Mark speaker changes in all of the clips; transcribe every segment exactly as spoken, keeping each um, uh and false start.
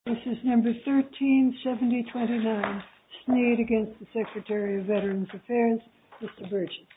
Speaker 1: This is number thirteen seventy twenty-nine, Snead against the Secretary of Veterans Affairs, Mister Burgess.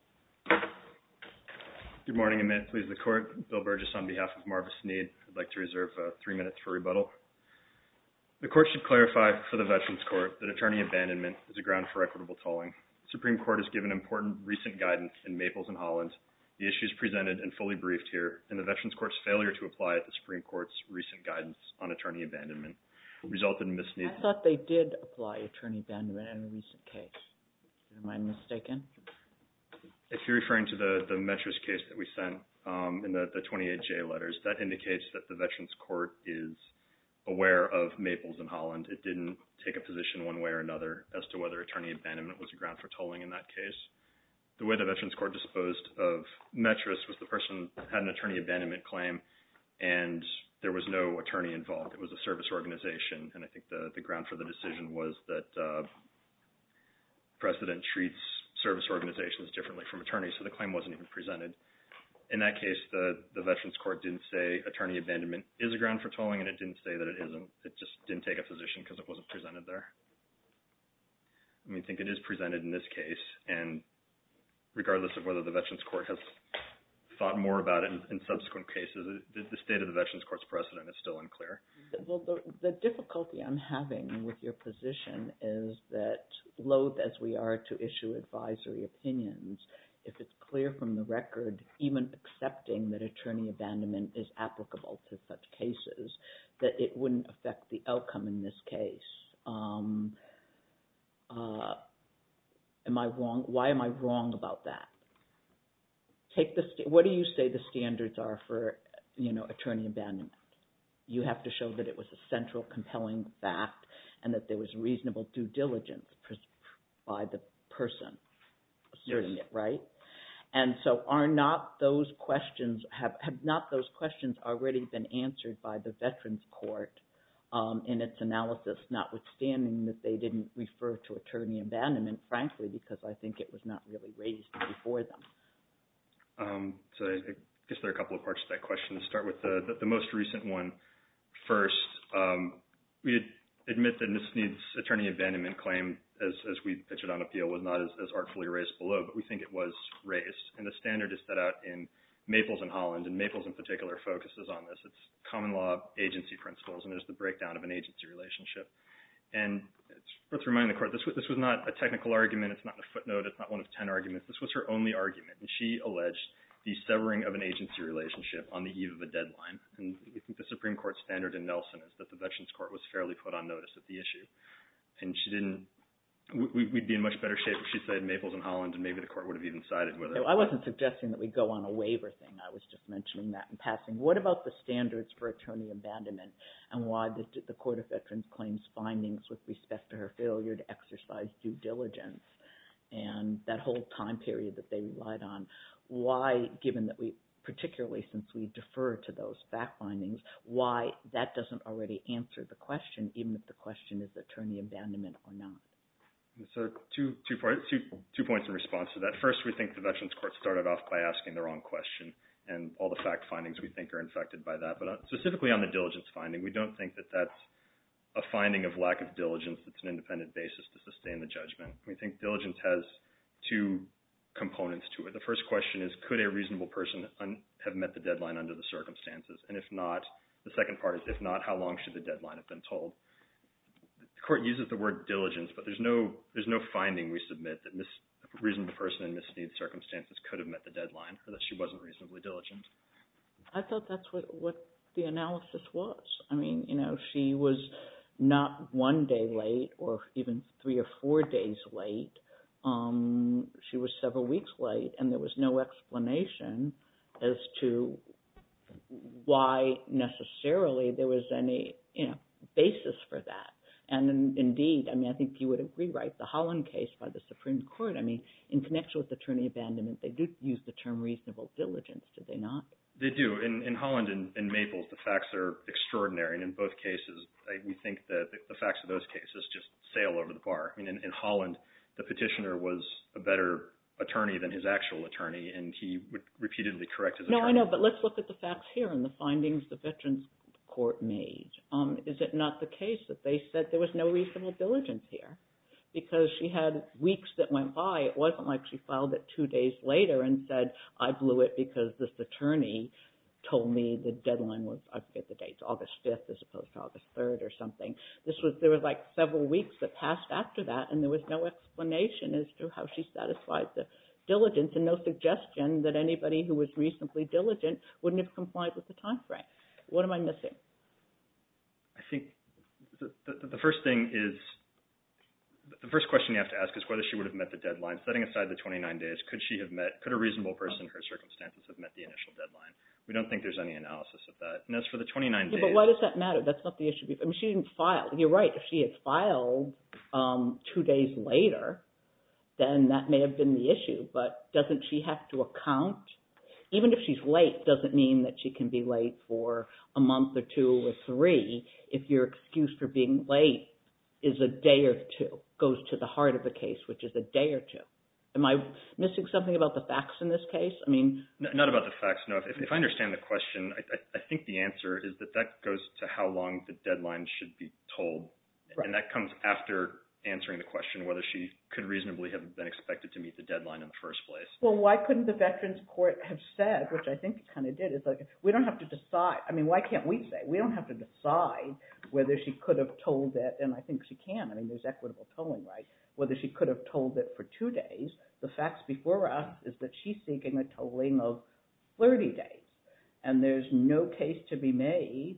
Speaker 2: Good morning, and may it please the Court. Bill Burgess on behalf of Marva Snead. I'd like to reserve uh, three minutes for rebuttal. The Court should clarify for the Veterans Court that attorney abandonment is a ground for equitable tolling. The Supreme Court has given important recent guidance in Maples and Holland. The issues presented and fully briefed here, and the Veterans Court's failure to apply the Supreme Court's recent guidance on attorney abandonment resulted in Miz Snead's...
Speaker 3: I thought they did apply attorney abandonment in a recent case. Am I mistaken?
Speaker 2: If you're referring to the, the Metros case that we sent um, in the, the twenty-eight J letters, that indicates that the Veterans Court is aware of Maples and Holland. It didn't take a position one way or another as to whether attorney abandonment was a ground for tolling in that case. The way the Veterans Court disposed of Metros was the person had an attorney abandonment claim, and there was no attorney involved. It was a service organization, and I think the, the ground for the decision was that uh, precedent treats service organizations differently from attorneys, so the claim wasn't even presented. In that case, the, the Veterans Court didn't say attorney abandonment is a ground for tolling, and it didn't say that it isn't. It just didn't take a position because it wasn't presented there. I mean, I think it is presented in this case, and regardless of whether the Veterans Court has thought more about it in, in subsequent cases, the, the state of the Veterans Court's precedent is still unclear.
Speaker 3: Well, the, the difficulty I'm having with your position is that, loath as we are to issue advisory opinions, if it's clear from the record, even accepting that attorney abandonment is applicable to such cases, that it wouldn't affect the outcome in this case. Um, uh, Am I wrong? Why am I wrong about that? Take the st- what do you say the standards are for, you know, attorney abandonment? You have to show that it was a central, compelling fact, and that there was reasonable due diligence pr- by the person asserting yes. it, right? And so, are not those questions have have not those questions already been answered by the Veterans Court? Um, in its analysis, notwithstanding that they didn't refer to attorney abandonment, frankly, because I think it was not really raised before them.
Speaker 2: Um, so I guess there are a couple of parts to that question. To start with the, the, the most recent one first, um, we admit that Miz Snead's attorney abandonment claim, as, as we pitched it on appeal, was not as, as artfully raised below, but we think it was raised. And the standard is set out in Maples and Holland, and Maples in particular focuses on this. It's common law agency principles, and there's the breakdown of an agency relationship. And it's worth reminding the Court, this was, this was not a technical argument, it's not a footnote, it's not one of ten arguments. This was her only argument, and she alleged the severing of an agency relationship on the eve of a deadline. And we think the Supreme Court standard in Nelson is that the Veterans Court was fairly put on notice of the issue. And she didn't we'd be in much better shape if she said Maples and Holland, and maybe the Court would have even sided with her.
Speaker 3: No, I wasn't suggesting that we go on a waiver thing. I was just mentioning that in passing. What about the standards for attorney abandonment and why the, the Court of Veterans Claims findings with respect to her failure to exercise due diligence and that whole time period that they relied on? Why, given that we, particularly since we defer to those fact findings, why that doesn't already answer the question, even if the question is attorney abandonment or not?
Speaker 2: So two, two, two, two points in response to that. First, we think the Veterans Court started off by asking the wrong question, and all the fact findings we think are infected by that. But specifically on the diligence finding, we don't think that that's a finding of lack of diligence that's an independent basis to sustain the judgment. We think diligence has two components to it. The first question is, could a reasonable person un- have met the deadline under the circumstances? And if not, the second part is, if not, how long should the deadline have been told? The Court uses the word diligence, but there's no there's no finding we submit that Miss, a reasonable person in Miss Snead's circumstances could have met the deadline or that she wasn't reasonably diligent.
Speaker 3: I thought that's what, what the analysis was. I mean, you know, she was not one day late or even three or four days late. Um, she was several weeks late, and there was no explanation as to why necessarily there was any, you know, basis for that. And in, indeed, I mean, I think you would agree, right, the Holland case by the Supreme Court, I mean, in connection with attorney abandonment, they do use the term reasonable diligence, did they not?
Speaker 2: They do. In, in Holland and, and Maples, the facts are extraordinary, and in both cases, I, we think that the, the facts of those cases just sail over the bar. I mean, in, in Holland, the petitioner was a better attorney than his actual attorney, and he would repeatedly correct his
Speaker 3: no,
Speaker 2: attorney.
Speaker 3: No, I know, but let's look at the facts here and the findings the Veterans Court made, um, is it not the case that they said there was no reasonable diligence here? Because she had weeks that went by. It wasn't like she filed it two days later and said, I blew it because this attorney told me the deadline was, I forget the date, August fifth as opposed to August third or something. This was, there was like several weeks that passed after that, and there was no explanation as to how she satisfied the diligence and no suggestion that anybody who was reasonably diligent wouldn't have complied with the time frame. What am I missing?
Speaker 2: I think the, the, the first thing is, the first question you have to ask is whether she would have met the deadline. Setting aside the twenty-nine days, could she have met, could a reasonable person in her circumstances have met the initial deadline? We don't think there's any analysis of that. And as for the twenty-nine
Speaker 3: yeah,
Speaker 2: days...
Speaker 3: But why does that matter? That's not the issue. I mean, she didn't file. You're right. If she had filed um, two days later, then that may have been the issue. But doesn't she have to account? Even if she's late, doesn't mean that she can be late for a month or two or three if your excuse for being late is a day or two, goes to the heart of the case, which is a day or two. Am I missing something about the facts in this case? I mean...
Speaker 2: No, not about the facts, no. If, if I understand the question, I, I, I think the answer is that that goes to how long the deadline should be told. Right. And that comes after answering the question whether she could reasonably have been expected to meet the deadline in the first place.
Speaker 3: Well, why couldn't the Veterans Court have said, which I think it kind of did, is like, we don't have to decide. I mean, why can't we say? We don't have to decide whether she could have told it, and I think she can. I mean, there's equitable tolling, right? Whether she could have told it for two days. The facts before us is that she's seeking a tolling of thirty days. And there's no case to be made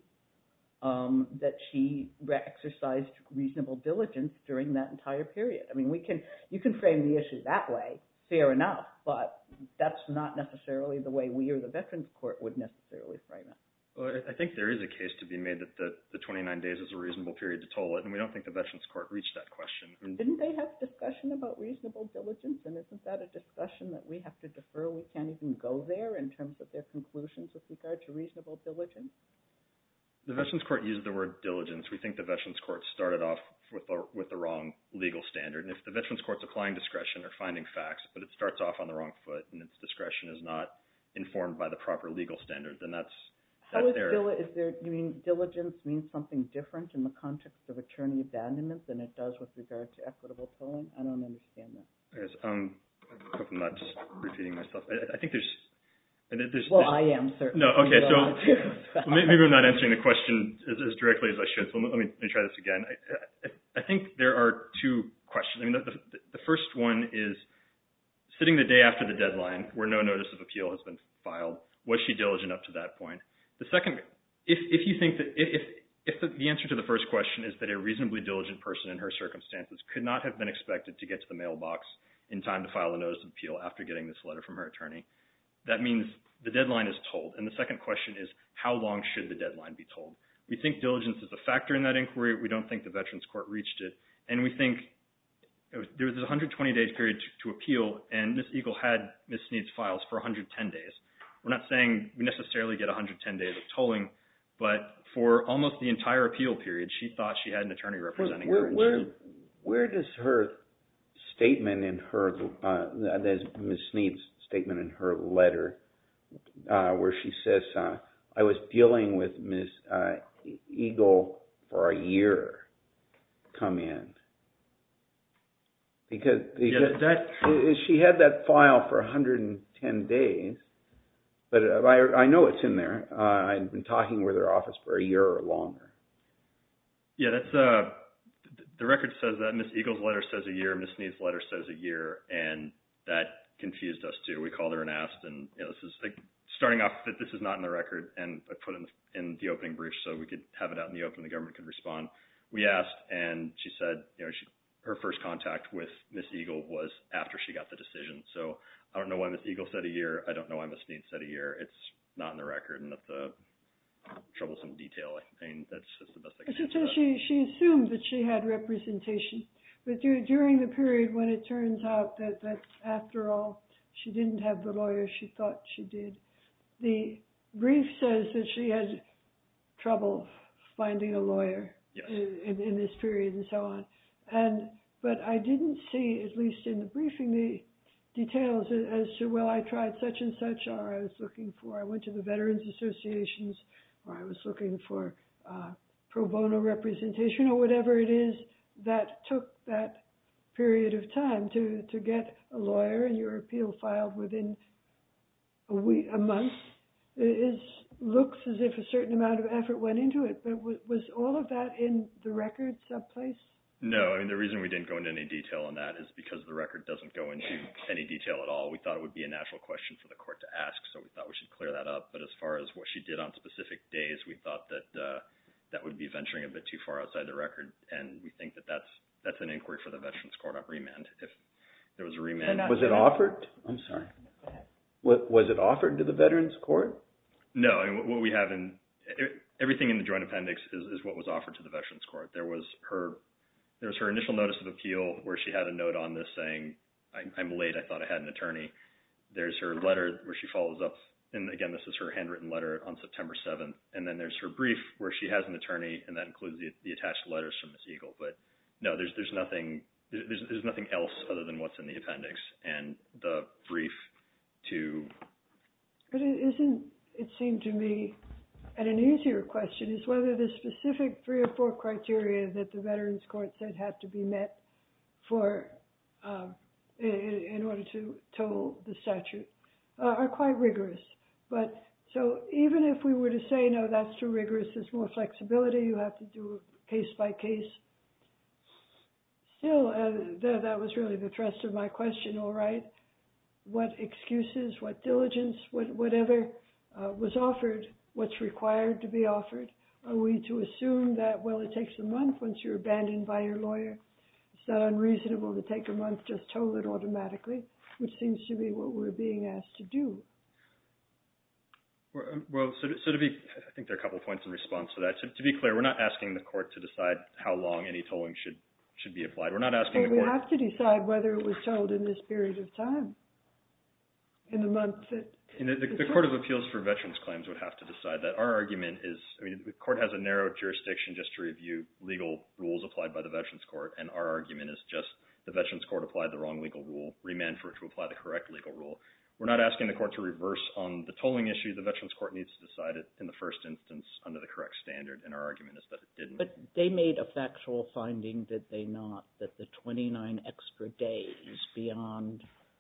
Speaker 3: um, that she exercised reasonable diligence during that entire period. I mean, we can you can frame the issue that way, fair enough, but that's not necessarily the way we or the Veterans Court would necessarily frame it.
Speaker 2: Well, I think there is a case to be made that the, the twenty-nine days is a reasonable period to toll it, and we don't think the Veterans Court reached that question. I mean,
Speaker 3: didn't they have discussion about reasonable diligence, and isn't that a discussion that we have to defer? We can't even go there in terms of their conclusions with regard to reasonable diligence?
Speaker 2: The Veterans Court used the word diligence. We think the Veterans Court started off with the, with the wrong legal standard. And if the Veterans Court's applying discretion or finding facts, but it starts off on the wrong foot and its discretion is not informed by the proper legal standard, then that's
Speaker 3: How is, dili- is there, you mean diligence means something different in the context of attorney abandonment than it does with regard to equitable tolling? I don't understand that.
Speaker 2: Yes, um, I hope I'm not just repeating myself. I, I think there's... There's,
Speaker 3: well,
Speaker 2: there's,
Speaker 3: I am certainly.
Speaker 2: No, okay, so maybe I'm not answering the question as, as directly as I should, so let me, let me try this again. I, I, I think there are two questions. I mean, the, the, the first one is sitting the day after the deadline where no notice of appeal has been filed, was she diligent up to that point? The second, if, if you think that, if, if the, the answer to the first question is that a reasonably diligent person in her circumstances could not have been expected to get to the mailbox in time to file a notice of appeal after getting this letter from her attorney, that means the deadline is told. And the second question is, how long should the deadline be told? We think diligence is a factor in that inquiry. We don't think the Veterans Court reached it. And we think it was, there was a one hundred twenty day period to, to appeal, and Miz Eagle had Miz Sneed's files for one hundred ten days. We're not saying we necessarily get one hundred ten days of tolling, but for almost the entire appeal period, she thought she had an attorney representing
Speaker 4: where,
Speaker 2: her.
Speaker 4: Where, where does her statement in her, uh, there's Miz Sneed's statement in her letter, uh, where she says, uh, I was dealing with Miz Uh, Eagle for a year, come in. Because, because
Speaker 2: yeah, that,
Speaker 4: she had that file for one hundred ten days, but I, I know it's in there. Uh, I'd been talking with her office for a year or longer.
Speaker 2: Yeah, that's, uh, the record says that. Miz Eagle's letter says a year, Miz Sneed's letter says a year, and that confused us too. We called her and asked, and you know, this is like, starting off that this is not in the record, and I put it in the, in the opening brief so we could have it out in the open and the government could respond. We asked, and she said, you know, she, her first contact with Miz Eagle was after she got the decision. So I don't know why Miz Eagle said a year. I don't know why Miz Sneed said a year. It's not in the record, and that's a troublesome detail. I mean, that's, that's the best I can
Speaker 1: She
Speaker 2: answer that.
Speaker 1: She, she assumed that she had representation, but during the period when it turns out that, that after all, she didn't have the lawyer she thought she did, the brief says that she had trouble finding a lawyer
Speaker 2: yes.
Speaker 1: in, in this period and so on. And but I didn't see, at least in the briefing, the details as to, well, I tried such and such, or I was looking for, I went to the Veterans Associations, or I was looking for uh, pro bono representation or whatever it is that took that period of time to, to get a lawyer and your appeal filed within a week, a month, is looks as if a certain amount of effort went into it. But w- was all of that in the record someplace?
Speaker 2: No, I mean, the reason we didn't go into any detail on that is because the record doesn't go into any detail at all. We thought it would be a natural question for the court to ask, so we thought we should clear that up. But as far as what she did on specific days, we thought that uh, that would be venturing a bit too far outside the record, and we think that that's that's an inquiry for the Veterans Court on remand. If there was a remand,
Speaker 4: was it offered? I'm sorry. What, was it offered to the Veterans Court?
Speaker 2: No, I mean, what we have in everything in the joint appendix is, is what was offered to the Veterans Court. There was her. There was her initial notice of appeal where she had a note on this saying, I'm, I'm late, I thought I had an attorney. There's her letter where she follows up, and again, this is her handwritten letter on September seventh. And then there's her brief where she has an attorney, and that includes the, the attached letters from Miz Eagle. But no, there's there's nothing there's, there's nothing else other than what's in the appendix. And the brief to...
Speaker 1: But it isn't, it seemed to me, and an easier question is whether the specific three or four criteria that the Veterans Court said had to be met for uh, in, in order to toll the statute uh, are quite rigorous. But so even if we were to say, no, that's too rigorous, there's more flexibility, you have to do case by case, still, uh, that, that was really the thrust of my question, all right, what excuses, what diligence, what, whatever uh, was offered, what's required to be offered? Are we to assume that, well, it takes a month once you're abandoned by your lawyer? It's not unreasonable to take a month, just toll it automatically, which seems to be what we're being asked to do.
Speaker 2: Well, so to, so to be, I think there are a couple of points in response to that. To, to be clear, we're not asking the court to decide how long any tolling should, should be applied. We're not asking
Speaker 1: well,
Speaker 2: the court...
Speaker 1: we have to decide whether it was tolled in this period of time, in the month that...
Speaker 2: And the, the, the Court of Appeals for Veterans Claims would have to decide that. Our argument is, I mean, the court has a narrow jurisdiction just to review legal rules applied by the Veterans Court, and our argument is just the Veterans Court applied the wrong legal rule, remand for it to apply the correct legal rule. We're not asking the court to reverse on the tolling issue. The Veterans Court needs to decide it in the first instance under the correct standard, and our argument is that it didn't.
Speaker 3: But they made a factual finding, did they not, that the twenty-nine extra days beyond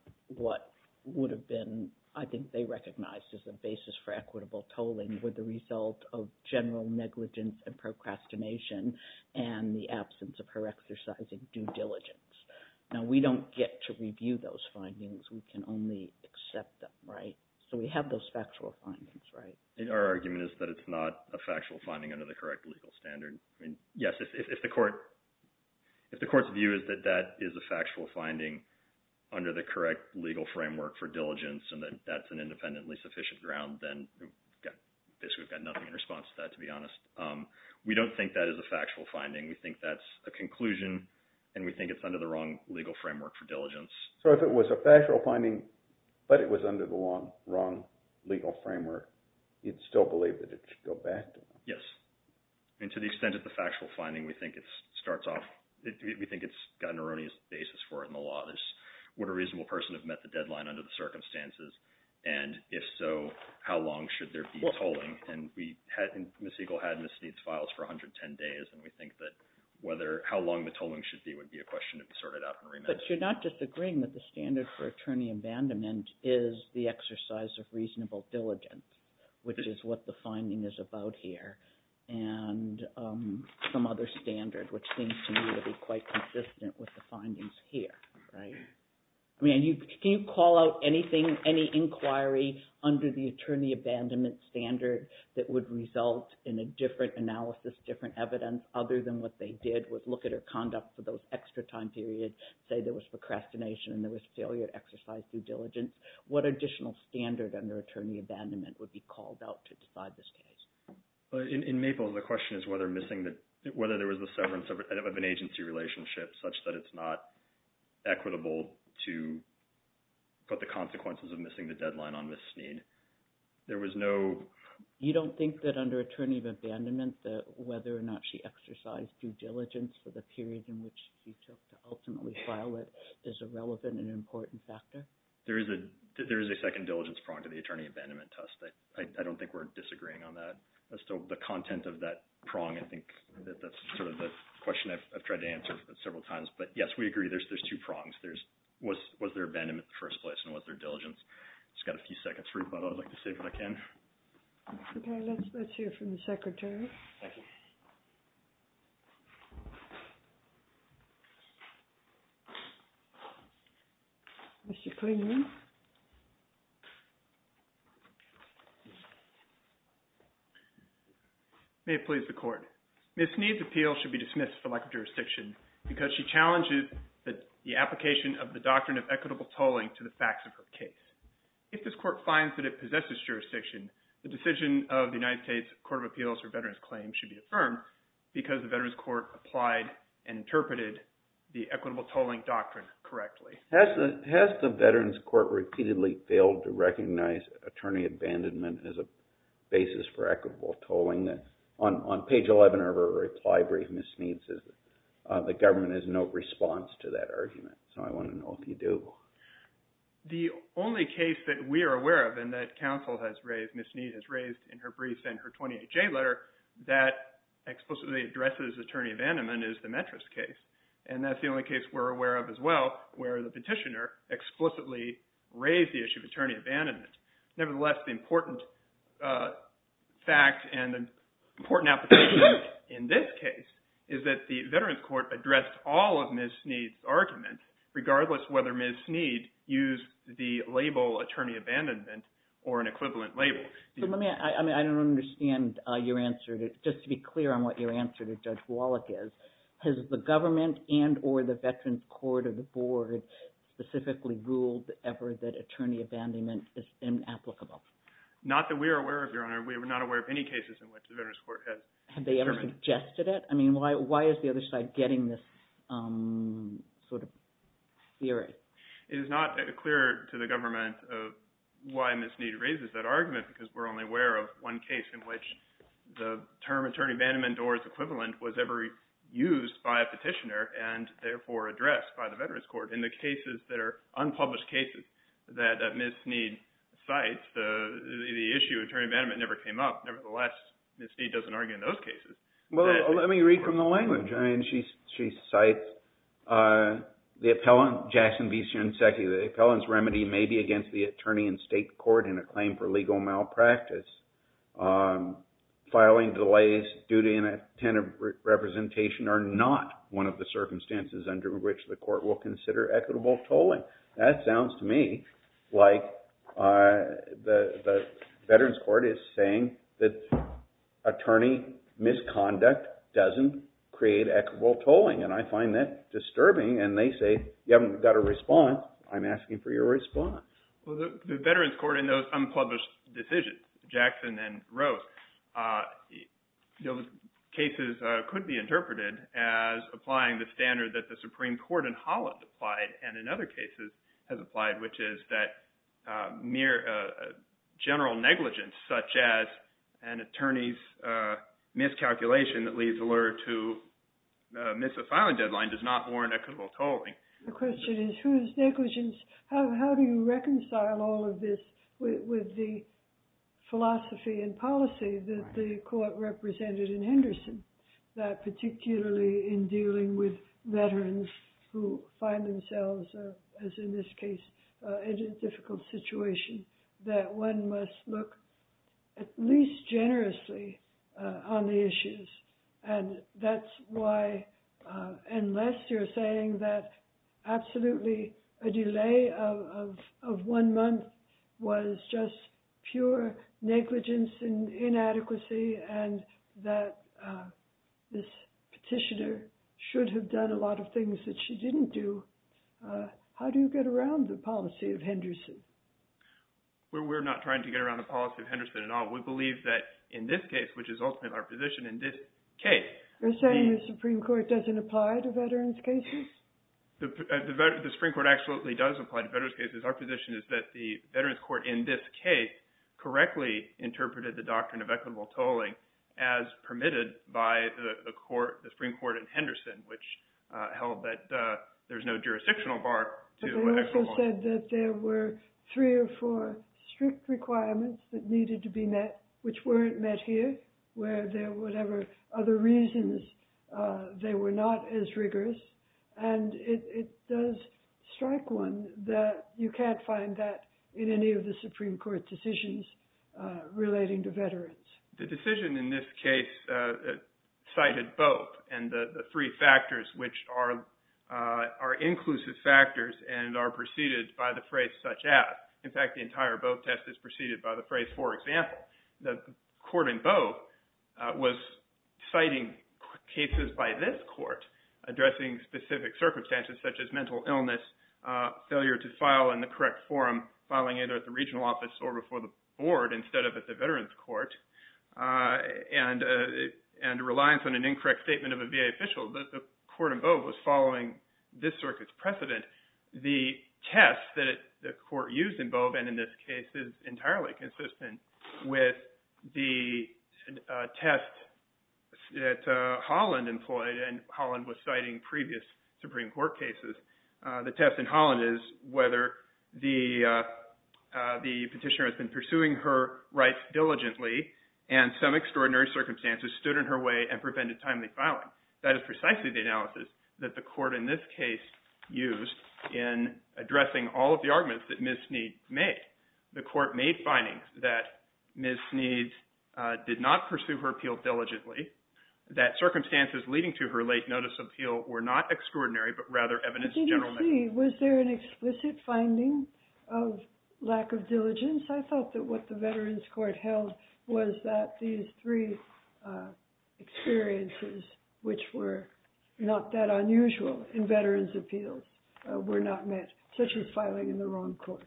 Speaker 3: what would have been, I think they recognized as a basis for equitable tolling, were the result of general negligence and procrastination and the absence of her exercising due diligence. Now, we don't get to review those findings. We can only accept them, right? So we have those factual findings, right?
Speaker 2: And our argument is that it's not a factual finding under the correct legal standard. I mean, yes, if, if, if the court, if the court's view is that that is a factual finding under the correct legal framework for diligence and that that's an independently sufficient ground, then we've got, basically we've got nothing in response to that, to be honest. Um, we don't think that is a factual finding. We think that's a conclusion, and we think it's under the wrong legal framework for diligence.
Speaker 4: So if it was a factual finding, but it was under the wrong, wrong legal framework, you'd still believe that it should go back to them?
Speaker 2: Yes. And to the extent it's a factual finding, we think it starts off, it, we think it's got an erroneous basis for it in the law. There's would a reasonable person have met the deadline under the circumstances? And if so, how long should there be well, tolling? And we had, and Miz Eagle had Miz Sneed's files for one hundred ten days, and we think that whether, how long the tolling should be would be a question to be sorted out in remand.
Speaker 3: But you're not disagreeing that the standard for attorney abandonment is the exercise of reasonable diligence, which is what the finding is about here, and um, some other standard, which seems to me to be quite consistent with the findings here, right? I mean, you, can you call out anything, any inquiry under the attorney abandonment standard that would result in a different analysis, different evidence, other than what they did was look at her conduct for those extra time periods, say there was procrastination and there was failure to exercise due diligence? What additional standard under attorney abandonment would be called out to decide this case?
Speaker 2: Well, in, in Maple, the question is whether missing the, whether there was the severance of, of an agency relationship such that it's not equitable to put the consequences of missing the deadline on Miz Sneed. There was no...
Speaker 3: You don't think that under attorney of abandonment that whether or not she exercised due diligence for the period in which she took to ultimately file it is a relevant and important factor?
Speaker 2: There is a there is a second diligence prong to the attorney abandonment test. I, I, I don't think we're disagreeing on that. as to the content of that prong. I think that that's sort of the question I've, I've tried to answer several times. But yes, we agree. There's there's two prongs. There's was was there abandonment in the first place, and was there diligence? Just got a few seconds for rebuttal. I'd like to save what I can.
Speaker 1: Okay, let's let's hear from the Secretary.
Speaker 2: Thank you.
Speaker 1: Mister Klingman.
Speaker 5: May it please the Court. Miz Sneed's appeal should be dismissed for lack of jurisdiction because she challenges the, the application of the doctrine of equitable tolling to the facts of her case. If this Court finds that it possesses jurisdiction, the decision of the United States Court of Appeals for Veterans Claims should be affirmed because the Veterans Court applied and interpreted the equitable tolling doctrine correctly.
Speaker 4: Has the, has the Veterans Court repeatedly failed to recognize attorney abandonment as a basis for equitable tolling? On, on page eleven of her reply brief, Miz Sneed says that uh, the government has no response to that argument. So I want to know if you do.
Speaker 5: The only case that we are aware of and that counsel has raised, Miz Sneed has raised in her briefs and her twenty-eight J letter that explicitly addresses attorney abandonment is the Metris case. And that's the only case we're aware of as well where the petitioner explicitly raised the issue of attorney abandonment. Nevertheless, the important uh, fact and the important application in this case is that the Veterans Court addressed all of Miz Sneed's arguments, regardless whether Miz Sneed used the label attorney abandonment or an equivalent label.
Speaker 3: So let me, I, I mean, I don't understand uh, your answer to, just to be clear on what your answer to Judge Wallach is. Has the government and or the Veterans Court or the board specifically ruled ever that attorney abandonment is inapplicable?
Speaker 5: Not that we are aware of, Your Honor. We were not aware of any cases in which the Veterans Court has
Speaker 3: Have they ever suggested it? I mean, why why is the other side getting this um, sort of theory?
Speaker 5: It is not clear to the government of why Miz Sneed raises that argument because we're only aware of one case in which the term attorney abandonment or its equivalent was ever used by a petitioner and therefore addressed by the Veterans Court. In the cases that are unpublished cases that uh, Miz Sneed cites, the, the issue of attorney abandonment never came up. Nevertheless, Miz Sneed doesn't argue in those cases.
Speaker 4: Well, let me read from the language. I mean, she she cites uh, the appellant, Jackson v. Shinseki, the appellant's remedy may be against the attorney in state court in a claim for legal malpractice. Um, filing delays due to inattentive representation are not one of the circumstances under which the court will consider equitable tolling. That sounds to me like uh, the, the Veterans Court is saying that attorney misconduct doesn't create equitable tolling, and I find that disturbing, and they say, you haven't got a response. I'm asking for your response.
Speaker 5: Well, the, the Veterans Court in those unpublished decisions, Jackson and Rose, uh, those cases uh, could be interpreted as applying the standard that the Supreme Court in Holland applied and in other cases has applied, which is that uh, mere uh, general negligence, such as an attorney's uh, miscalculation that leads a lawyer to uh, miss a filing deadline, does not warrant equitable tolling.
Speaker 1: The question is, whose negligence? How how do you reconcile all of this with, with the philosophy and policy that the court represented in Henderson, that particularly in dealing with veterans who find themselves, uh, as in this case, uh, in a difficult situation, that one must look at least generously uh, on the issues. And that's why, uh, unless you're saying that absolutely a delay of, of, of one month was just pure negligence and inadequacy, and that uh, this petitioner should have done a lot of things that she didn't do, uh, how do you get around the policy of Henderson?
Speaker 5: We're, we're not trying to get around the policy of Henderson at all. We believe that in this case, which is ultimately our position in this case.
Speaker 1: You're saying the, the Supreme Court doesn't apply to veterans' cases?
Speaker 5: The, uh, the, the Supreme Court absolutely does apply to veterans' cases. Our position is that the Veterans Court in this case correctly interpreted the doctrine of equitable tolling as permitted by the, the court, the Supreme Court in Henderson, which uh, held that uh, there's no jurisdictional bar to
Speaker 1: equitable tolling. But they also
Speaker 5: equitable.
Speaker 1: said that there were three or four strict requirements that needed to be met, which weren't met here, where there were whatever other reasons uh, they were not as rigorous. And it, it does strike one that you can't find that in any of the Supreme Court decisions uh, relating to veterans.
Speaker 5: The decision in this case uh, cited both, and the, the three factors, which are uh, are inclusive factors and are preceded by the phrase "such as." In fact, the entire Bove test is preceded by the phrase "for example." The court in Bove uh, was citing cases by this court addressing specific circumstances such as mental illness, uh, failure to file in the correct forum, filing either at the regional office or before the board instead of at the Veterans Court, uh, and uh, and reliance on an incorrect statement of a V A official. The, the court in Bove was following this circuit's precedent. The test that it, the court used in Bove and in this case is entirely consistent with the uh, test that uh, Holland employed, and Holland was citing previous Supreme Court cases. Uh, the test in Holland is whether the uh, uh, the petitioner has been pursuing her rights diligently and some extraordinary circumstances stood in her way and prevented timely filing. That is precisely the analysis that the court in this case used in addressing all of the arguments that Miz Snead made. The court made findings that Miz Snead uh, did not pursue her appeal diligently, that circumstances leading to her late notice of appeal were not extraordinary, but rather evidence of general
Speaker 1: negligence. Was there an explicit finding of lack of diligence? I thought that what the Veterans Court held was that these three uh, experiences, which were not that unusual in veterans' appeals, uh, were not met, such as filing in the wrong court.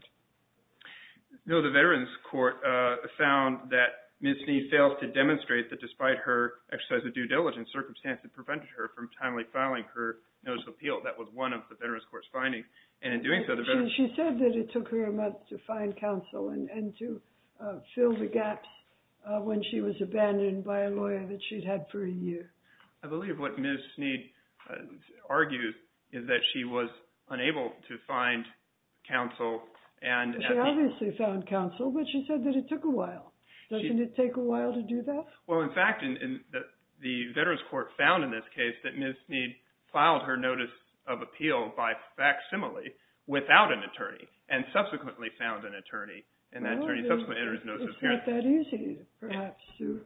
Speaker 5: No, the Veterans Court uh, found that Miz Snead fails to demonstrate that despite her exercise of due diligence, circumstances prevented her from timely filing her notice of appeal. That was one of the Veterans Court's findings. And in doing so, the Veterans
Speaker 1: she, she said that it took her a month to find counsel and, and to uh, fill the gaps uh, when she was abandoned by a lawyer that she'd had for a year.
Speaker 5: I believe what Miz Snead uh, argues is that she was unable to find counsel. And
Speaker 1: she obviously the, found counsel, but she said that it took a while. Doesn't
Speaker 5: she,
Speaker 1: it take a while to do that?
Speaker 5: Well, in fact, in, in the, the Veterans Court found in this case that Miz Snead filed her notice of appeal by facsimile without an attorney and subsequently found an attorney, and that well, attorney subsequently entered his notice of appearance.
Speaker 1: It's not that easy, perhaps, to...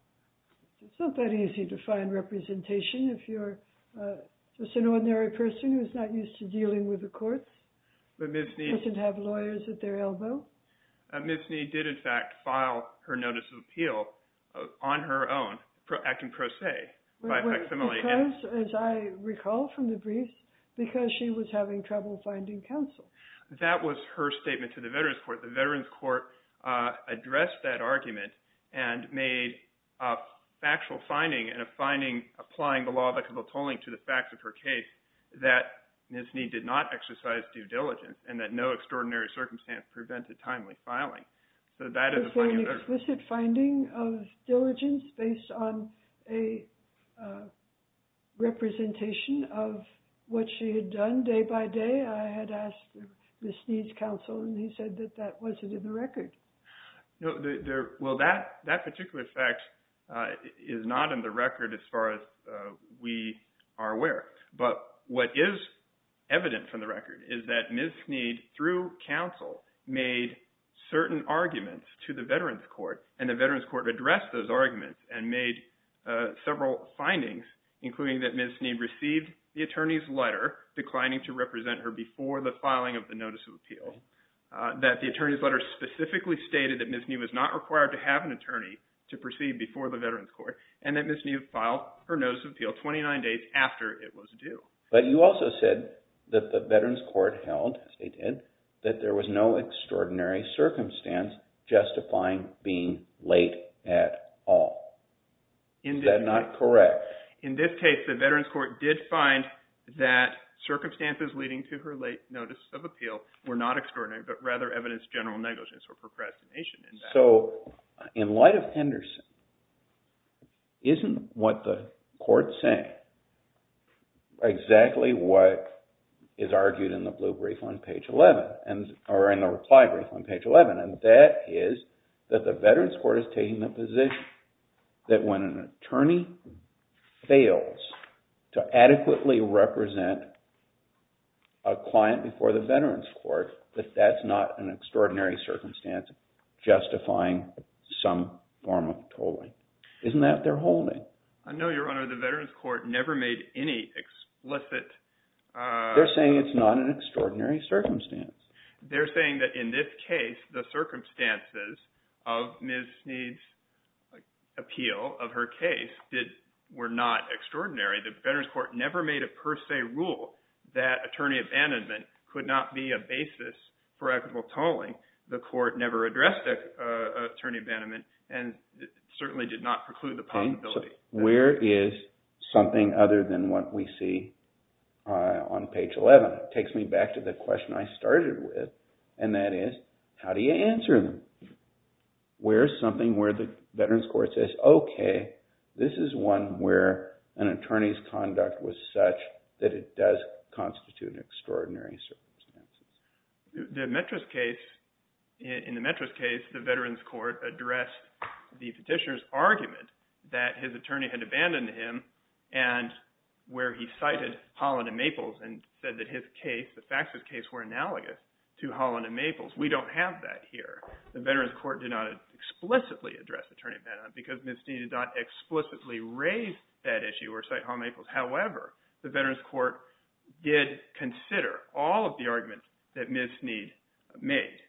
Speaker 1: It's not that easy to find representation if you're uh, just an ordinary person who's not used to dealing with the courts.
Speaker 5: But Miz Snead
Speaker 1: doesn't have lawyers at their elbow.
Speaker 5: Uh, Miz Snead did, in fact, file her notice of appeal uh, on her own, pro, acting pro se, by
Speaker 1: well,
Speaker 5: facsimile.
Speaker 1: Because, and, as I recall from the briefs, because she was having trouble finding counsel.
Speaker 5: That was her statement to the Veterans Court. The Veterans Court uh, addressed that argument and made a factual finding and a finding applying the law of equitable tolling to the facts of her case that Miz Snead did not exercise due diligence and that no extraordinary circumstance prevented timely filing. So that is, is a finding.
Speaker 1: Is there an explicit finding of diligence based on a uh, representation of what she had done day by day? I had asked Miz Snead's counsel, and he said that that wasn't in the record.
Speaker 5: No, the, there, well, that, that particular fact uh, is not in the record as far as uh, we are aware. But what is evident from the record is that Miz Snead, through counsel, made certain arguments to the Veterans Court, and the Veterans Court addressed those arguments and made uh, several findings, including that Miz Snead received the attorney's letter declining to represent her before the filing of the notice of appeal, uh, that the attorney's letter specifically stated that Miz Snead was not required to have an attorney to proceed before the Veterans Court, and that Miz Snead filed her notice of appeal twenty-nine days after it was due.
Speaker 4: But you also said that the Veterans Court held, as they did, that there was no extraordinary circumstance justifying being late at all.
Speaker 5: In
Speaker 4: Is that not correct?
Speaker 5: In this case, the Veterans Court did find that circumstances leading to her late notice of appeal were not extraordinary, but rather evidence general negligence or procrastination in that.
Speaker 4: So, in light of Henderson, isn't what the court's saying exactly what is argued in the blue brief on page eleven, and or in the reply brief on page eleven, and that is that the Veterans Court is taking the position that when an attorney fails to adequately represent a client before the Veterans Court, that that's not an extraordinary circumstance justifying some form of tolling. Isn't that their holding?
Speaker 5: I know, Your Honor, the Veterans Court never made any explicit... Uh,
Speaker 4: They're saying it's not an extraordinary circumstance.
Speaker 5: They're saying that in this case, the circumstances of Miz Sneed's appeal of her case did were not extraordinary. The Veterans Court never made a per se rule that attorney abandonment could not be a basis for equitable tolling. The court never addressed uh, attorney abandonment and it certainly did not preclude the possibility.
Speaker 4: Okay, so where is something other than what we see uh, on page eleven? It takes me back to the question I started with, and that is, how do you answer them? Where's something where the Veterans Court says, okay, this is one where an attorney's conduct was such that it does constitute extraordinary circumstances?
Speaker 5: The Metris case, in the Metris case, the Veterans Court addressed the petitioner's argument that his attorney had abandoned him, and where he cited Holland and Maples and said that his case, the facts of his case, were analogous to Holland and Maples. We don't have that here. The Veterans Court did not explicitly address attorney abandonment because Miz Sneed did not explicitly raise that issue or cite Holland and Maples. However, the Veterans Court did consider all of the arguments that Miz Sneed made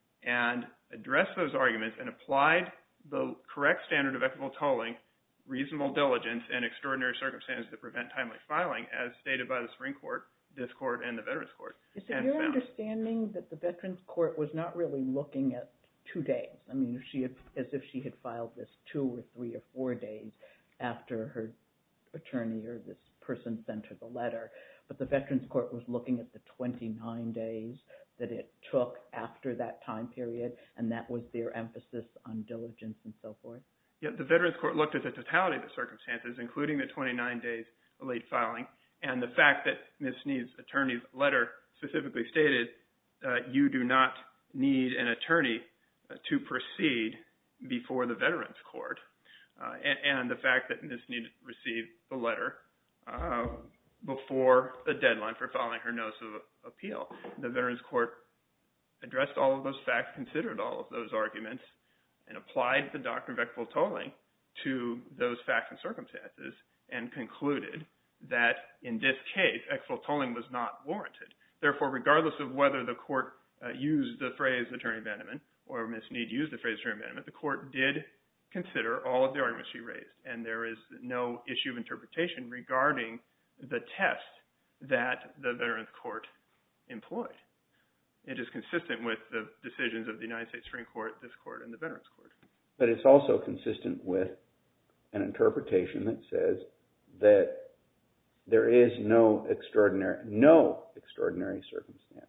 Speaker 5: and addressed those arguments and applied the correct standard of equitable tolling, reasonable diligence, and extraordinary circumstances that prevent timely filing, as stated by the Supreme Court, this court, and the Veterans Court.
Speaker 3: Is it your found. understanding that the Veterans Court was not really looking at two days? I mean, if she had, as if she had filed this two or three or four days after her attorney or this person sent her the letter, but the Veterans Court was looking at the twenty-nine days that it took after that time period, and that was their emphasis on diligence and so forth?
Speaker 5: Yeah, the Veterans Court looked at the totality of the circumstances, including the twenty-nine days of late filing, and the fact that Miz Sneed's attorney's letter specifically stated, uh, you do not need an attorney uh, to proceed before the Veterans Court, uh, and, and the fact that Miz Sneed received the letter uh, before the deadline for filing her notice of appeal. The Veterans Court addressed all of those facts, considered all of those arguments, and applied the doctrine of equitable tolling to those facts and circumstances, and concluded that in this case, equitable tolling was not warranted. Therefore, regardless of whether the court uh, used the phrase attorney abandonment or Miz Sneed used the phrase attorney abandonment, the court did consider all of the arguments she raised, and there is no issue of interpretation regarding the test that the Veterans Court employed. It is consistent with the decisions of the United States Supreme Court, this court, and the Veterans Court.
Speaker 4: But it's also consistent with an interpretation that says that there is no extraordinary, no extraordinary circumstance.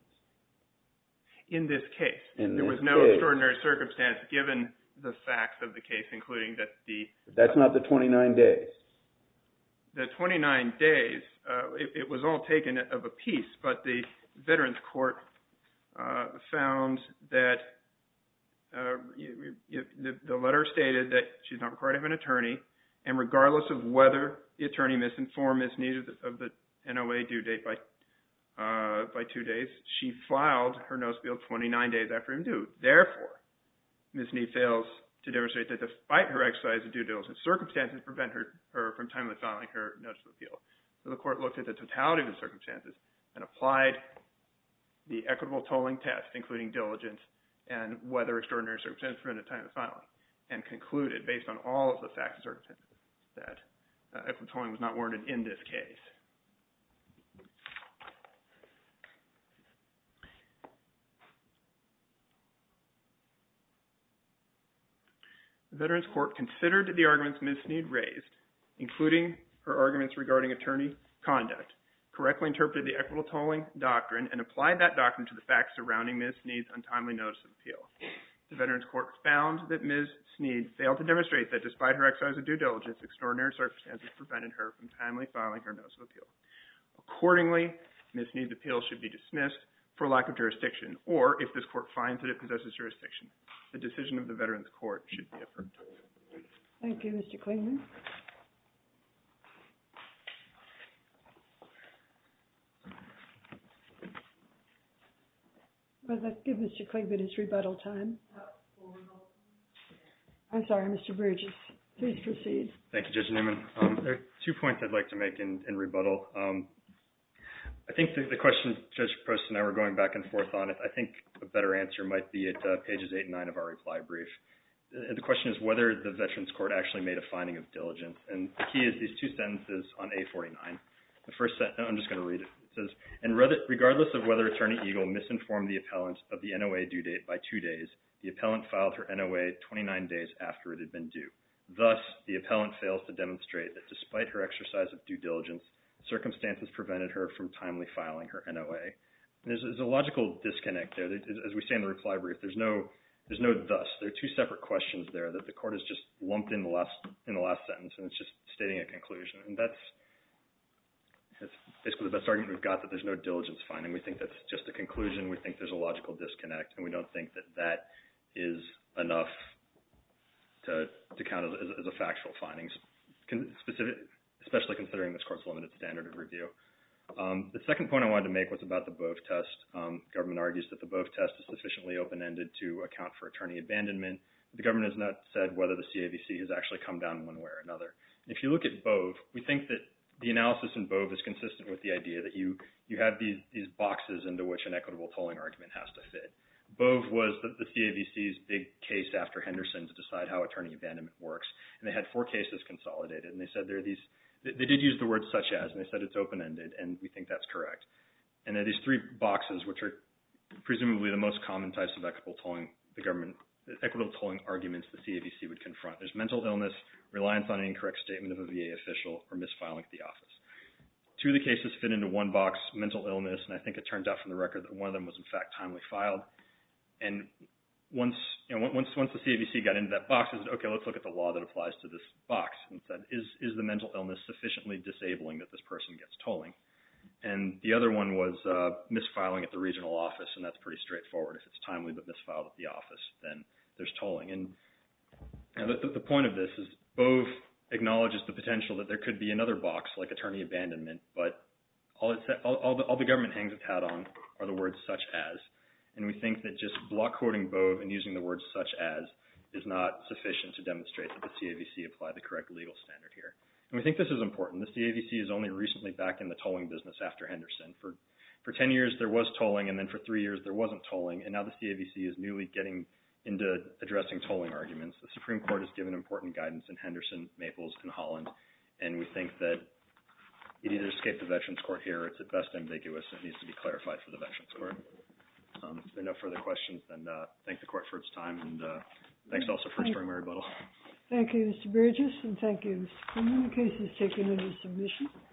Speaker 5: In this case,
Speaker 4: In
Speaker 5: there
Speaker 4: this
Speaker 5: was no
Speaker 4: case,
Speaker 5: extraordinary circumstance given the facts of the case, including that the...
Speaker 4: That's not the twenty-nine days.
Speaker 5: The twenty-nine days, uh, it, it was all taken of a piece, but the Veterans Court uh, found that uh, you, you, the, the letter stated that she's not required to have an attorney, and regardless of whether the attorney misinformed Miz Sneed of the, of the N O A due date by uh, by two days, she filed her notice of appeal twenty-nine days after him due. Therefore, Miz Sneed fails to demonstrate that despite her exercise of due diligence, circumstances prevent her, her from timely filing her notice of appeal. So the court looked at the totality of the circumstances and applied the equitable tolling test, including diligence and whether extraordinary circumstances prevented timely filing, and concluded, based on all of the facts and circumstances, that uh, equitable tolling was not warranted in this case. The Veterans Court considered the arguments Miz Sneed raised, including her arguments regarding attorney conduct, correctly interpreted the equitable tolling doctrine, and applied that doctrine to the facts surrounding Miz Sneed's untimely notice of appeal. The Veterans Court found that Miz Sneed failed to demonstrate that despite her exercise of due diligence, extraordinary circumstances prevented her from timely filing her notice of appeal. Accordingly, Miz Sneed's appeal should be dismissed for lack of jurisdiction, or if this court finds that it possesses jurisdiction, the decision of the Veterans Court should be affirmed.
Speaker 1: Thank you, Mister Klingman. Well, let's give Mister Klingman his rebuttal time. I'm sorry, Mister Burgess. Please proceed.
Speaker 2: Thank you, Judge Newman. Um, there are two points I'd like to make in, in rebuttal. Um, I think the, the question Judge Prost and I were going back and forth on, I think a better answer might be at uh, pages eight and nine of our reply brief. The, the question is whether the Veterans Court actually made a finding of diligence. And the key is these two sentences on A forty-nine. The first sentence, I'm just going to read it. It says, and regardless of whether Attorney Eagle misinformed the appellant of the N O A due date by two days, the appellant filed her N O A twenty-nine days after it had been due. Thus, the appellant fails to demonstrate that despite her exercise of due diligence, circumstances prevented her from timely filing her N O A. There's, there's a logical disconnect there. As we say in the reply brief, there's no there's no thus. There are two separate questions there that the court has just lumped in the last in the last sentence, and it's just stating a conclusion. And that's that's basically the best argument we've got, that there's no diligence finding. We think that's just a conclusion. We think there's a logical disconnect, and we don't think that that is enough to to count as, as a factual finding, specific, especially considering this court's limited standard of review. Um, the second point I wanted to make was about the Bove test. Um, the government argues that the Bove test is sufficiently open-ended to account for attorney abandonment. The government has not said whether the C A V C has actually come down one way or another. If you look at Bove, we think that the analysis in Bove is consistent with the idea that you, you have these, these boxes into which an equitable tolling argument has to fit. Bove was the, the C A V C's big case after Henderson to decide how attorney abandonment works, and they had four cases consolidated, and they said there are these, they, they did use the word such as, and they said it's open-ended, and we think that's correct. And there are these three boxes, which are presumably the most common types of equitable tolling, the government, equitable tolling arguments the C A V C would confront. There's mental illness, reliance on an incorrect statement of a V A official, or misfiling at the office. Two of the cases fit into one box, mental illness, and I think it turned out from the record that one of them was in fact timely filed. And once, you know, once once the C A V C got into that box, it said, okay, let's look at the law that applies to this box, and said, is is the mental illness sufficiently disabling that this person gets tolling? And the other one was uh, misfiling at the regional office, and that's pretty straightforward. If it's timely but misfiled at the office, then there's tolling. And, and the, the point of this is Bove acknowledges the potential that there could be another box like attorney abandonment, but all, it, all, all, the, all the government hangs its hat on are the words such as. And we think that just block quoting Bove and using the word such as is not sufficient to demonstrate that the C A V C applied the correct legal standard here. And we think this is important. The C A V C is only recently back in the tolling business after Henderson. For for ten years there was tolling, and then for three years there wasn't tolling, and now the C A V C is newly getting into addressing tolling arguments. The Supreme Court has given important guidance in Henderson, Maples, and Holland, and we think that it either escaped the Veterans Court here, or it's at best ambiguous, and it needs to be clarified for the Veterans Court. Um, if there are no further questions, then uh, thank the court for its time, and uh, thanks also for restoring my rebuttal.
Speaker 1: Thank you, Mister Burgess, and thank you, Mister Klingman. The case is taken under submission.